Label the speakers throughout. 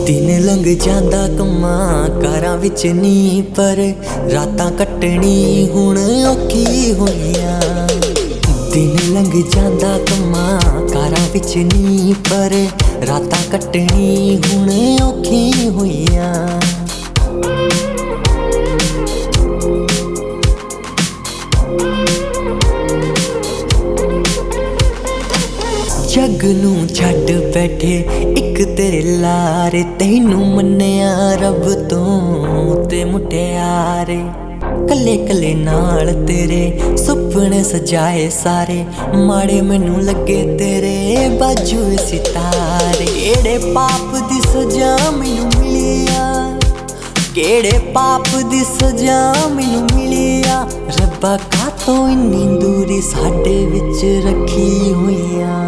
Speaker 1: दिन लंघ जांदा कम्मां कारां विच नी, पर रातां कट्टणी हुण औखी होईयां। दिन लंघ जांदा कम्मां कारां विच नी, पर रातां कट्टणी हुण औखी होईयां। जग नूं छड्ड बैठे इक तेरे लारे, तैनूं मन्निया रब तों ते मुटियारे। कल्ले कल्ले नाल तेरे सुपने सजाए सारे, माड़े मैनू लगे तेरे बाजू सितारे। केड़े पाप दी सजा मैनू मिलिया, केड़े पाप दी सजा मैनू मिलिया। रब्बा कातों इन्नी दूरी साडे विच रखी होईयां।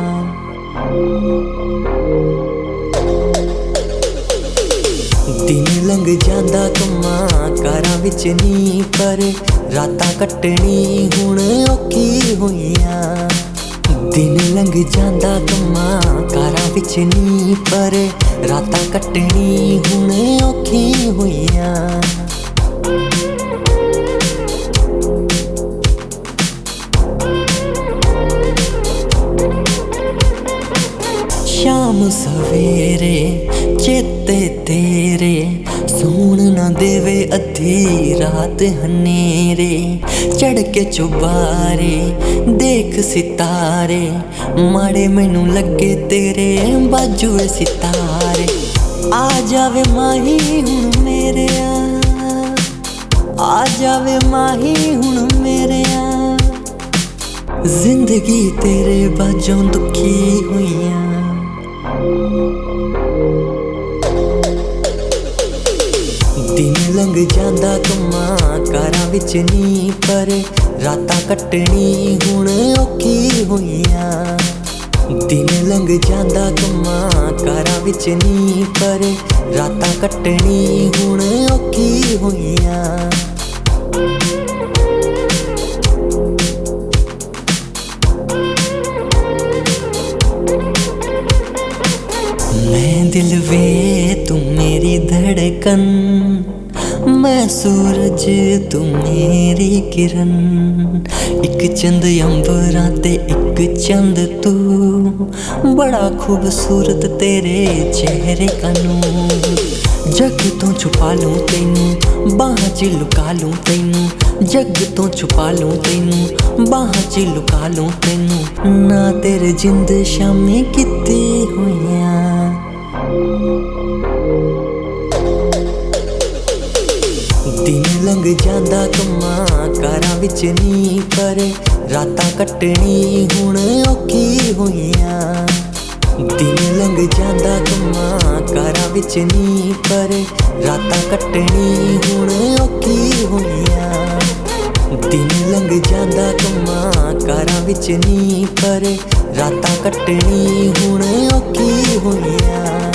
Speaker 1: दिन लंघ जांदा कम्मां कारां विच नी, पर रातां कट्टणी हुण औखी होईयां। दिन लंघ जांदा कम्मां कारां विच नी, पर रातां कट्टणी हुण औखी होईयां। शाम सवेरे चेते तेरे, सूण ना देवे अद्धी रात हनेरे। चढ़ के चुबारे देख सितारे, माड़े मैनू लगे तेरे बाजू सितारे। आ जावे माही हुण मेरे, आ जावे माही हुण मेरे। जिंदगी तेरे बाजों दुखी होईयां। दिन लंघ जांदा कम्मां कारां विच नी, पर रातां कट्टणी हुण औखी होईयां। दिन लंघ जांदा कम्मां कारां विच नी, पर रातां कट्टणी हुण औखी होईयां। मैं दिल वे तू मेरी धड़कन, मैं सूरज तू मेरी किरण। एक चंद अंबरां ते एक चंद तू, बड़ा खूबसूरत तेरे चेहरे का नूर। जग तो छुपा लूं तैनू, बाहां च लुका लूं तैनू। जग तो छुपा लूं तैनू, बाहां च लुका लूं तैनू। ना तेरे जिंद शामी कित्ती होईयां। दिन लंघ जांदा कम्मां कारां विच नी, पर रातां कट्टणी हुण औखी होईयां। दिन लंघ जांदा कम्मां कारां विच नी, पर रातां कट्टणी हुण औखी होईयां। दिन लंघ जांदा कम्मां कारां विच नी, पर रातां कट्टणी हुण औखी होईयां।